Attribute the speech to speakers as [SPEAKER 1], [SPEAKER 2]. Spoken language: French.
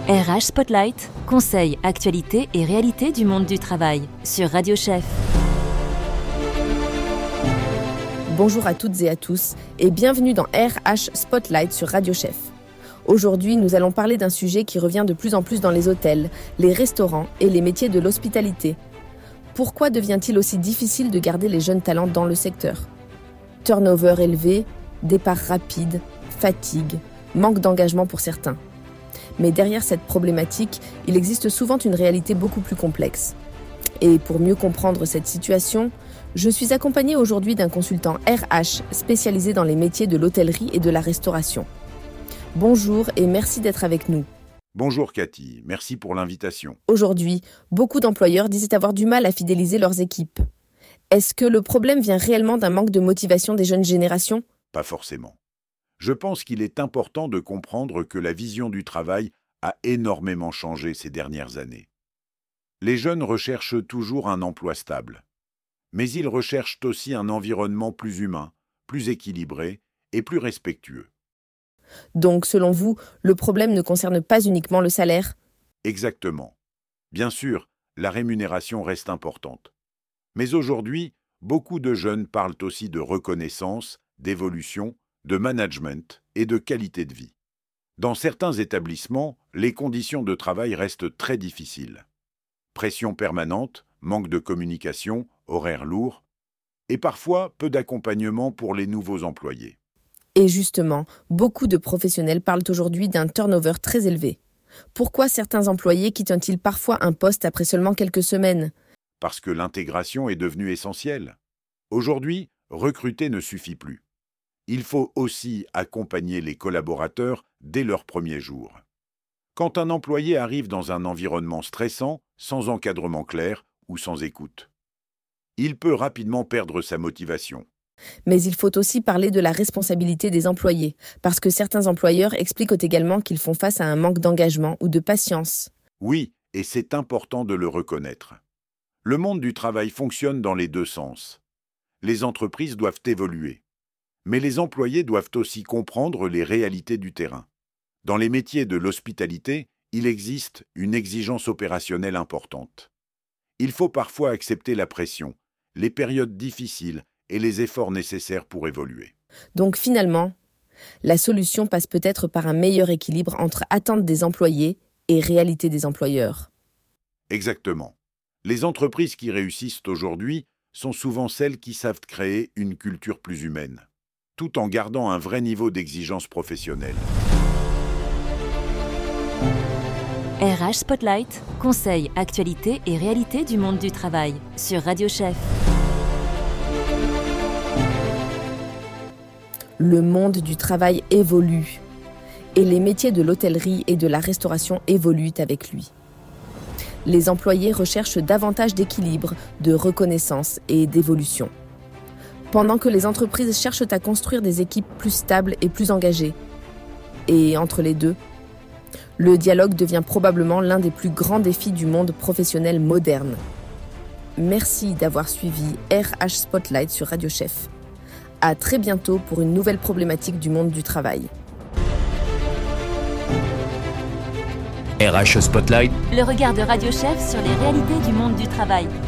[SPEAKER 1] RH Spotlight, conseils, actualités et réalités du monde du travail sur Radio Chef.
[SPEAKER 2] Bonjour à toutes et à tous et bienvenue dans RH Spotlight sur Radio Chef. Aujourd'hui, nous allons parler d'un sujet qui revient de plus en plus dans les hôtels, les restaurants et les métiers de l'hospitalité. Pourquoi devient-il aussi difficile de garder les jeunes talents dans le secteur ? Turnover élevé, départ rapide, fatigue, manque d'engagement pour certains. Mais derrière cette problématique, il existe souvent une réalité beaucoup plus complexe. Et pour mieux comprendre cette situation, je suis accompagnée aujourd'hui d'un consultant RH spécialisé dans les métiers de l'hôtellerie et de la restauration. Bonjour et merci d'être avec nous.
[SPEAKER 3] Bonjour Cathy, merci pour l'invitation.
[SPEAKER 2] Aujourd'hui, beaucoup d'employeurs disent avoir du mal à fidéliser leurs équipes. Est-ce que le problème vient réellement d'un manque de motivation des jeunes générations ?
[SPEAKER 3] Pas forcément. Je pense qu'il est important de comprendre que la vision du travail a énormément changé ces dernières années. Les jeunes recherchent toujours un emploi stable, mais ils recherchent aussi un environnement plus humain, plus équilibré et plus respectueux.
[SPEAKER 2] Donc, selon vous, le problème ne concerne pas uniquement le salaire ?
[SPEAKER 3] Exactement. Bien sûr, la rémunération reste importante. Mais aujourd'hui, beaucoup de jeunes parlent aussi de reconnaissance, d'évolution, de management et de qualité de vie. Dans certains établissements, les conditions de travail restent très difficiles. Pression permanente, manque de communication, horaires lourds, et parfois peu d'accompagnement pour les nouveaux employés.
[SPEAKER 2] Et justement, beaucoup de professionnels parlent aujourd'hui d'un turnover très élevé. Pourquoi certains employés quittent-ils parfois un poste après seulement quelques semaines ?
[SPEAKER 3] Parce que l'intégration est devenue essentielle. Aujourd'hui, recruter ne suffit plus. Il faut aussi accompagner les collaborateurs dès leur premier jour. Quand un employé arrive dans un environnement stressant, sans encadrement clair ou sans écoute, il peut rapidement perdre sa motivation.
[SPEAKER 2] Mais il faut aussi parler de la responsabilité des employés, parce que certains employeurs expliquent également qu'ils font face à un manque d'engagement ou de patience.
[SPEAKER 3] Oui, et c'est important de le reconnaître. Le monde du travail fonctionne dans les deux sens. Les entreprises doivent évoluer. Mais les employés doivent aussi comprendre les réalités du terrain. Dans les métiers de l'hospitalité, il existe une exigence opérationnelle importante. Il faut parfois accepter la pression, les périodes difficiles et les efforts nécessaires pour évoluer.
[SPEAKER 2] Donc finalement, la solution passe peut-être par un meilleur équilibre entre attentes des employés et réalité des employeurs.
[SPEAKER 3] Exactement. Les entreprises qui réussissent aujourd'hui sont souvent celles qui savent créer une culture plus humaine, tout en gardant un vrai niveau d'exigence professionnelle.
[SPEAKER 1] RH Spotlight, conseils, actualités et réalités du monde du travail sur Radio Chef.
[SPEAKER 2] Le monde du travail évolue et les métiers de l'hôtellerie et de la restauration évoluent avec lui. Les employés recherchent davantage d'équilibre, de reconnaissance et d'évolution. Pendant que les entreprises cherchent à construire des équipes plus stables et plus engagées. Et entre les deux, le dialogue devient probablement l'un des plus grands défis du monde professionnel moderne. Merci d'avoir suivi RH Spotlight sur Radio Chef. À très bientôt pour une nouvelle problématique du monde du travail.
[SPEAKER 4] RH Spotlight,
[SPEAKER 1] Le regard de Radio Chef sur les réalités du monde du travail.